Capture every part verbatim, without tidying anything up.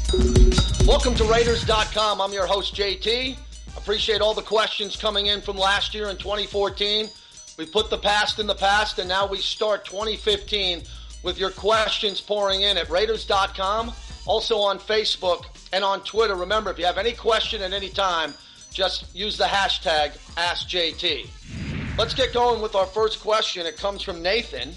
Welcome to Raiders dot com. I'm your host, J T. Appreciate all the questions coming in from last year in twenty fourteen. We put the past in the past, and now we start twenty fifteen with your questions pouring in at Raiders dot com, also on Facebook and on Twitter. Remember, if you have any question at any time, just use the hashtag Ask J T. Let's get going with our first question. It comes from Nathan.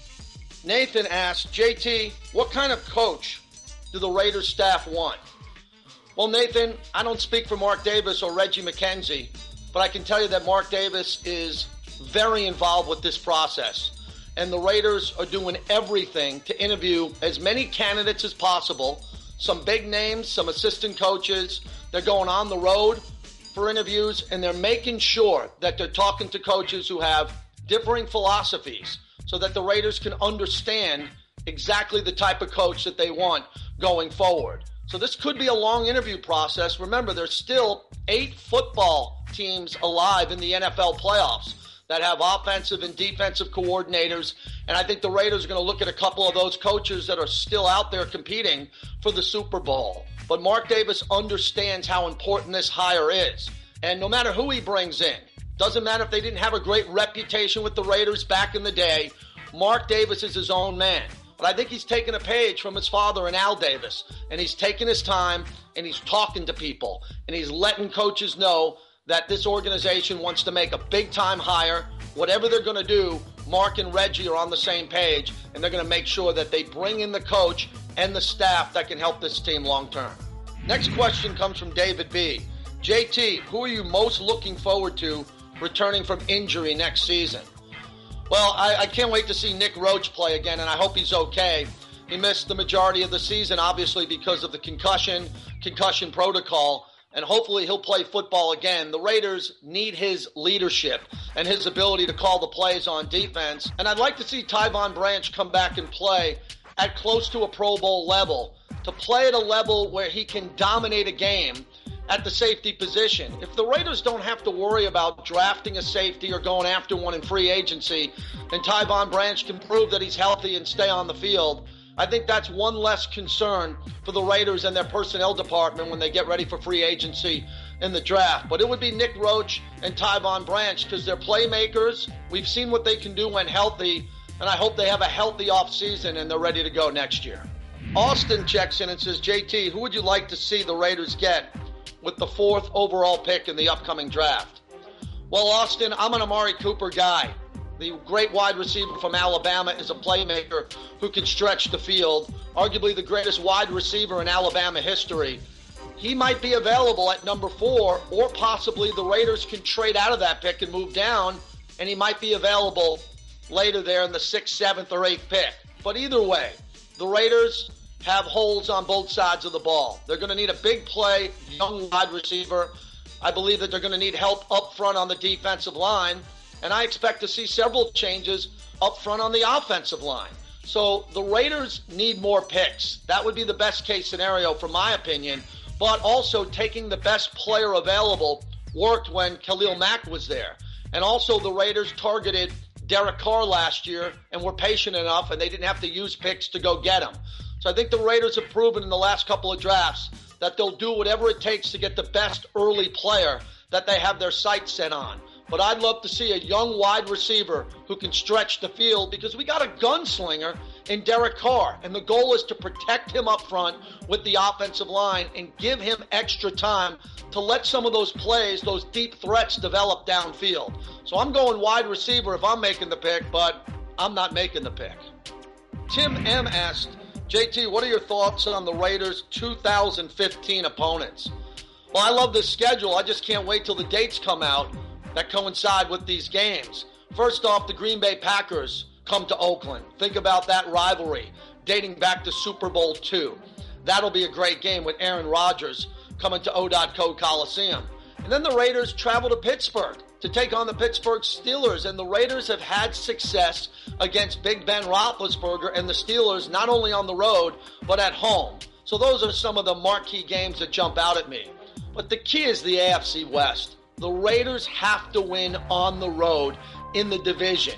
Nathan asks, J T, what kind of coach do the Raiders staff want? Well, Nathan, I don't speak for Mark Davis or Reggie McKenzie, but I can tell you that Mark Davis is very involved with this process. And the Raiders are doing everything to interview as many candidates as possible, some big names, some assistant coaches. They're going on the road for interviews, and they're making sure that they're talking to coaches who have differing philosophies so that the Raiders can understand exactly the type of coach that they want going forward. So this could be a long interview process. Remember, there's still eight football teams alive in the N F L playoffs that have offensive and defensive coordinators. And I think the Raiders are going to look at a couple of those coaches that are still out there competing for the Super Bowl. But Mark Davis understands how important this hire is. And no matter who he brings in, doesn't matter if they didn't have a great reputation with the Raiders back in the day, Mark Davis is his own man. But I think he's taken a page from his father and Al Davis, and he's taking his time, and he's talking to people, and he's letting coaches know that this organization wants to make a big-time hire. Whatever they're going to do, Mark and Reggie are on the same page, and they're going to make sure that they bring in the coach and the staff that can help this team long-term. Next question comes from David B. J T, who are you most looking forward to returning from injury next season? Well, I, I can't wait to see Nick Roach play again, and I hope he's okay. He missed the majority of the season, obviously, because of the concussion, concussion protocol, and hopefully he'll play football again. The Raiders need his leadership and his ability to call the plays on defense, and I'd like to see Tyvon Branch come back and play at close to a Pro Bowl level, to play at a level where he can dominate a game at the safety position. If the Raiders don't have to worry about drafting a safety or going after one in free agency, and Tyvon Branch can prove that he's healthy and stay on the field, I think that's one less concern for the Raiders and their personnel department when they get ready for free agency in the draft. But it would be Nick Roach and Tyvon Branch because they're playmakers. We've seen what they can do when healthy, and I hope they have a healthy offseason and they're ready to go next year. Austin checks in and says, J T, who would you like to see the Raiders get with the fourth overall pick in the upcoming draft? Well, Austin, I'm an Amari Cooper guy. The great wide receiver from Alabama is a playmaker who can stretch the field, arguably the greatest wide receiver in Alabama history. He might be available at number four, or possibly the Raiders can trade out of that pick and move down, and he might be available later there in the sixth, seventh, or eighth pick. But either way, the Raiders have holes on both sides of the ball. They're going to need a big play, young wide receiver. I believe that they're going to need help up front on the defensive line, and I expect to see several changes up front on the offensive line. So the Raiders need more picks. That would be the best case scenario, from my opinion, but also taking the best player available worked when Khalil Mack was there. And also the Raiders targeted Derek Carr last year and were patient enough, and they didn't have to use picks to go get him. So I think the Raiders have proven in the last couple of drafts that they'll do whatever it takes to get the best early player that they have their sights set on. But I'd love to see a young wide receiver who can stretch the field, because we got a gunslinger in Derek Carr, and the goal is to protect him up front with the offensive line and give him extra time to let some of those plays, those deep threats, develop downfield. So I'm going wide receiver if I'm making the pick, but I'm not making the pick. Tim M. asked, J T, what are your thoughts on the Raiders' two thousand fifteen opponents? Well, I love this schedule. I just can't wait till the dates come out that coincide with these games. First off, the Green Bay Packers come to Oakland. Think about that rivalry dating back to Super Bowl two. That'll be a great game with Aaron Rodgers coming to O dot Co Coliseum. And then the Raiders travel to Pittsburgh to take on the Pittsburgh Steelers. And the Raiders have had success against Big Ben Roethlisberger and the Steelers, not only on the road, but at home. So those are some of the marquee games that jump out at me. But the key is the A F C West. The Raiders have to win on the road in the division.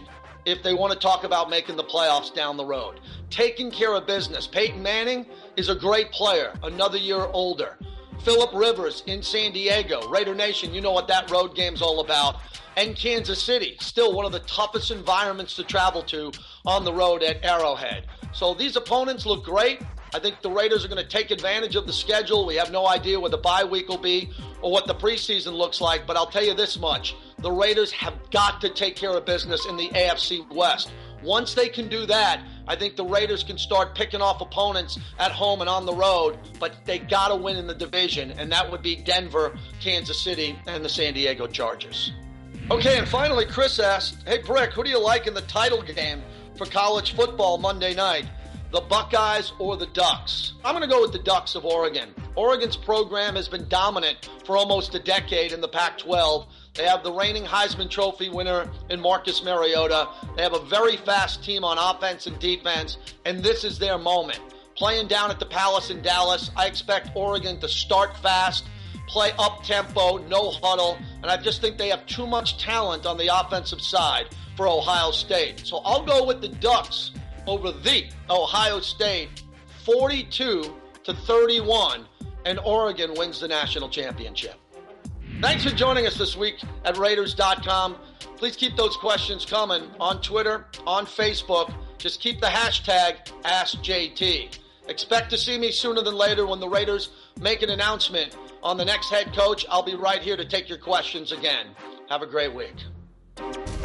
if they want to talk about making the playoffs down the road. Taking care of business. Peyton Manning is a great player, another year older. Phillip Rivers in San Diego. Raider Nation, you know what that road game's all about. And Kansas City, still one of the toughest environments to travel to on the road at Arrowhead. So these opponents look great. I think the Raiders are going to take advantage of the schedule. We have no idea what the bye week will be or what the preseason looks like, but I'll tell you this much. The Raiders have got to take care of business in the A F C West. Once they can do that, I think the Raiders can start picking off opponents at home and on the road, but they got to win in the division, and that would be Denver, Kansas City, and the San Diego Chargers. Okay, and finally, Chris asked, hey, Brick, who do you like in the title game for college football Monday night? The Buckeyes or the Ducks? I'm going to go with the Ducks of Oregon. Oregon's program has been dominant for almost a decade in the Pac twelve. They have the reigning Heisman Trophy winner in Marcus Mariota. They have a very fast team on offense and defense, and this is their moment. Playing down at the Palace in Dallas, I expect Oregon to start fast, play up-tempo, no huddle, and I just think they have too much talent on the offensive side for Ohio State. So I'll go with the Ducks over the Ohio State, forty-two to thirty-one, and Oregon wins the national championship. Thanks for joining us this week at Raiders dot com. Please keep those questions coming on Twitter, on Facebook. Just keep the hashtag Ask J T. Expect to see me sooner than later when the Raiders make an announcement on the next head coach. I'll be right here to take your questions again. Have a great week.